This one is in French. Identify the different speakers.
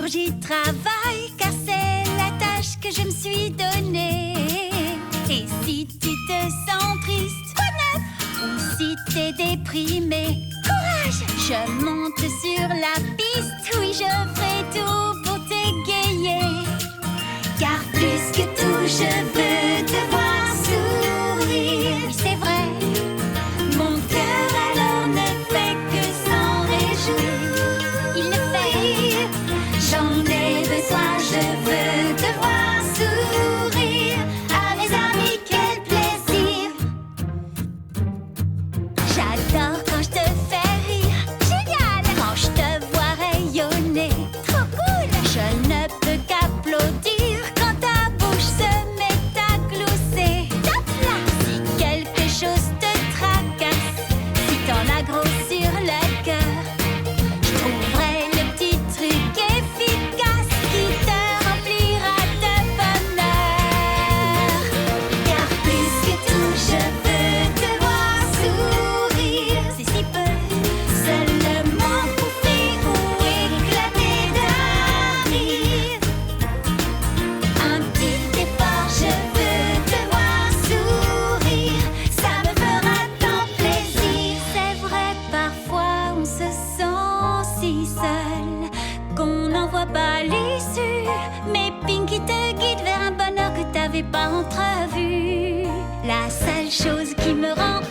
Speaker 1: j'y travaille, car c'est la tâche que je me suis donnée. Et si tu te sens triste, quoi de neuf? Ou si t'es déprimé, courage! Je monte sur la piste, oui, je ferai tout pour t'égayer. Car plus que tout, je veux te voir sourire. Oui, c'est vrai, mon cœur alors ne fait que s'en réjouir. Il le fait, j'en ai besoin, je veux te voir sourire. À mes amis, quel plaisir! J'adore quand je te fais rire. Génial! Quand je te vois rayonner. Trop cool! Je ne peux qu'applaudir quand ta bouche se met à glousser. Top là! Si quelque chose te tracasse, si t'en as gros sur le cœur, je trouverai le petit truc efficace qui te remplira de bonheur. Car plus que tout, je veux te voir sourire. C'est si peu, seulement pouffer ou éclater d'un rire. Un petit effort, je veux te voir sourire. Ça me fera tant plaisir. C'est vrai, parfois on se sent si seul qu'on n'en voit pas l'issue. Mais Pinky te guide vers un bonheur que t'avais pas entrevu. La seule chose qui me rend